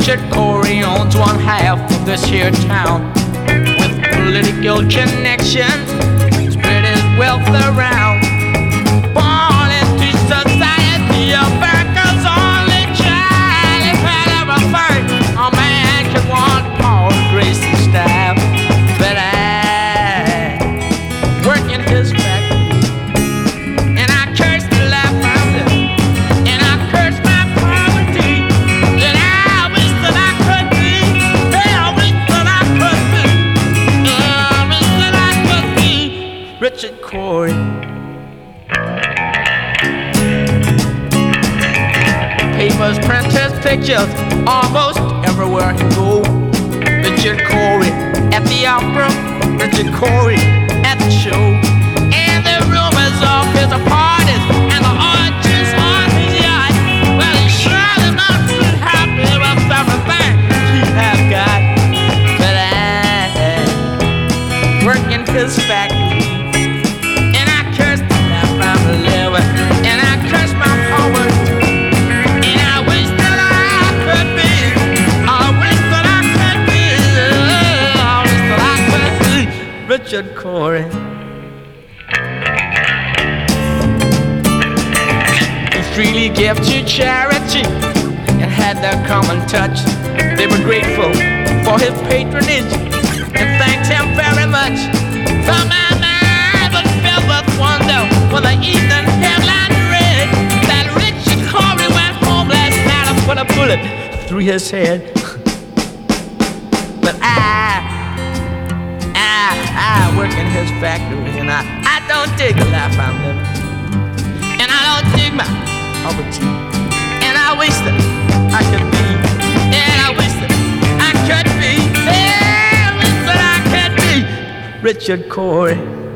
Richard Corey owns one half of this here town with political connections, spread his wealth around. Born into society, America's only child. If had ever thought a man could want Paul Grayson style, but I work in his factory, and I curse the life I'm living, and I curse my poverty, and I wish that I could be, I wish that I could be, I wish that I could be Richard Corey. Papers print his pictures almost everywhere he go. Richard Corey at the opera, Richard Corey at the show, and the rumors of his parties and the orgies on his yacht. Well, he surely must be happy with everything he has got. But I work in his factory, and I curse the life I'm living, and I curse my poverty. Richard Corey. He freely gave to charity and had their common touch. They were grateful for his patronage and thanked him very much. So my mind was filled with wonder when the evening headline read that Richard Corey went home last night and put a bullet through his head. But I work in his factory, and I don't dig the life I'm living, and I don't dig my poverty, and I wish that I could be, and I wish that I could be, and I wish that I could be Richard Corey.